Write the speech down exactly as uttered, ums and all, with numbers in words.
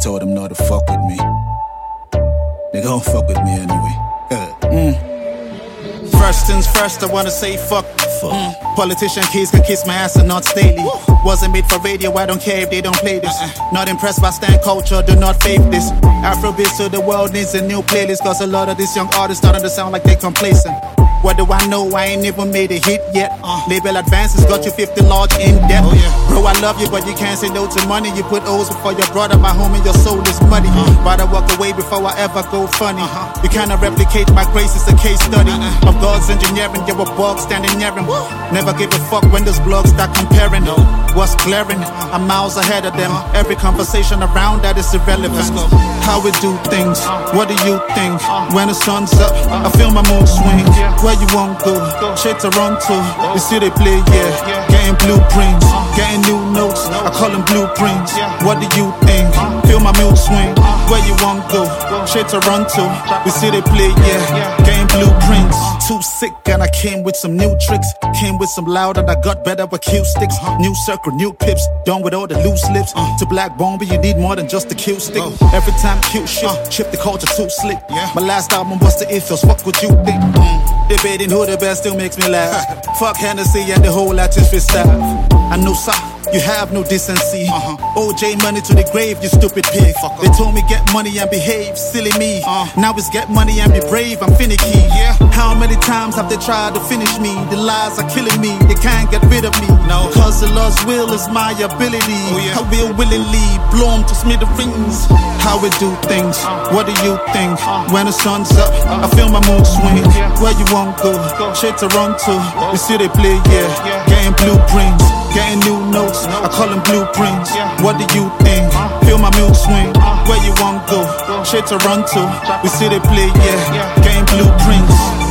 told them not to fuck with me. They gon' fuck with me anyway. Uh, mm. First things first, I wanna say fuck. fuck. Mm. Politician kids can kiss my ass and not Staley. Woo. Wasn't made for radio, I don't care if they don't play this. Uh-uh. Not impressed by stand culture, do not fake this. Afrobeat to the world needs a new playlist, cause a lot of these young artists starting to sound like they complacent. What do I know? I ain't even made a hit yet. Uh, Label advances got you fifty large in debt. Oh, yeah. Bro, I love you, but you can't say no to money. You put O's before your brother, my homie, your soul is money. Uh, but I walk away before I ever go funny. Uh-huh. You cannot replicate my grace, it's a case study uh-uh. of God's engineering. You're a bug standing near him. Woo. Never give a fuck when those blogs start comparing. No. What's glaring? Uh-huh. I'm miles ahead of them. Uh-huh. Every conversation around that is irrelevant. How we do things, uh-huh. What do you think? Uh-huh. When the sun's up, uh-huh. I feel my mood swing. Yeah. Where you won't go, shit to run to. You see they play, yeah. Getting blueprints, getting new notes. I call them blueprints. What do you think? Feel my mood swing. Where you won't go, shit to run to. You see they play, yeah. Getting blueprints. Too sick and I came with some new tricks. Came with some loud and I got better with cue sticks. New circle, new pips, done with all the loose lips. To Black Bomber, you need more than just the cue stick. Every time cute shit, chip the culture too slick. My last album was the ethos. What would you think? Mm. Debating who the best still makes me laugh. Fuck Hennessy and the whole artistry staff. I know, sir, you have no decency. Uh-huh. O J money to the grave, you stupid pig. Fuck they told me get money and behave, silly me. Uh. Now it's get money and be brave, I'm finicky. Yeah. How many times have they tried to finish me? The lies are killing me, they can't get rid of me. No. Cause the Lord's will is my ability. Oh, yeah. I will willingly blow them to smithereens. How we do things, uh. What do you think? Uh. When the sun's up, uh. I feel my mood swing. Yeah. Where you won't go, go. Shit to run to. Whoa. You see they play, yeah. yeah. Getting blueprints, getting new notes. I call them blueprints. What do you think? Feel my mood swing. Where you won't go, shit to run to. We see they play, yeah. Getting blueprints.